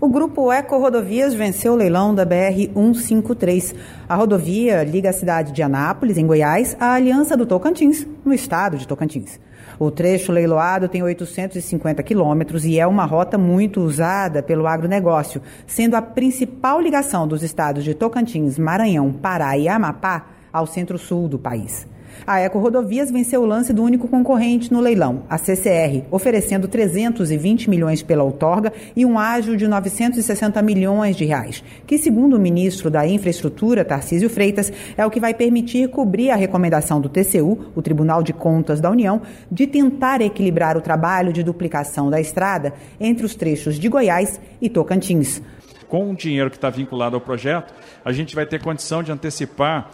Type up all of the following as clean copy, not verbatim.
O grupo Eco Rodovias venceu o leilão da BR-153. A rodovia liga a cidade de Anápolis, em Goiás, à Aliança do Tocantins, no estado de Tocantins. O trecho leiloado tem 850 quilômetros e é uma rota muito usada pelo agronegócio, sendo a principal ligação dos estados de Tocantins, Maranhão, Pará e Amapá ao centro-sul do país. A Eco Rodovias venceu o lance do único concorrente no leilão, a CCR, oferecendo 320 milhões pela outorga e um ágio de 960 milhões de reais, que, segundo o ministro da Infraestrutura, Tarcísio Freitas, é o que vai permitir cobrir a recomendação do TCU, o Tribunal de Contas da União, de tentar equilibrar o trabalho de duplicação da estrada entre os trechos de Goiás e Tocantins. Com o dinheiro que está vinculado ao projeto, a gente vai ter condição de antecipar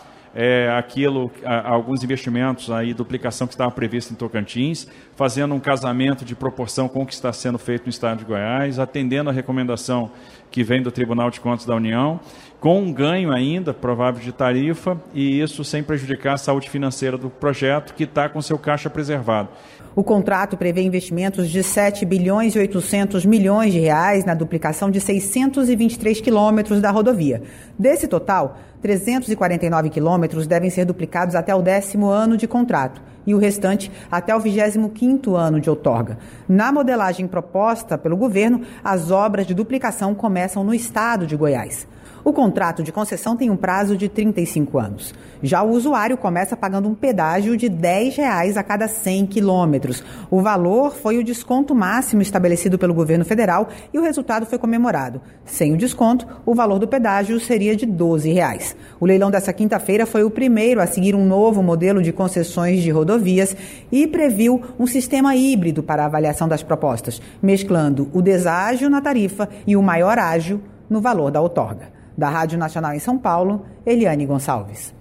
alguns investimentos, aí, duplicação que estava prevista em Tocantins, fazendo um casamento de proporção com o que está sendo feito no estado de Goiás, atendendo a recomendação que vem do Tribunal de Contas da União, com um ganho ainda provável de tarifa, e isso sem prejudicar a saúde financeira do projeto, que está com seu caixa preservado. O contrato prevê investimentos de 7 bilhões e 800 milhões de reais na duplicação de 623 quilômetros da rodovia. Desse total, 349 quilômetros devem ser duplicados até o 10º ano de contrato e o restante até o 25º ano de outorga. Na modelagem proposta pelo governo, as obras de duplicação começam no estado de Goiás. O contrato de concessão tem um prazo de 35 anos. Já o usuário começa pagando um pedágio de R$10 a cada 100 quilômetros. O valor foi o desconto máximo estabelecido pelo governo federal e o resultado foi comemorado. Sem o desconto, o valor do pedágio seria de R$12. O leilão dessa quinta-feira foi o primeiro a seguir um novo modelo de concessões de rodovias e previu um sistema híbrido para a avaliação das propostas, mesclando o deságio na tarifa e o maior ágio no valor da outorga. Da Rádio Nacional em São Paulo, Eliane Gonçalves.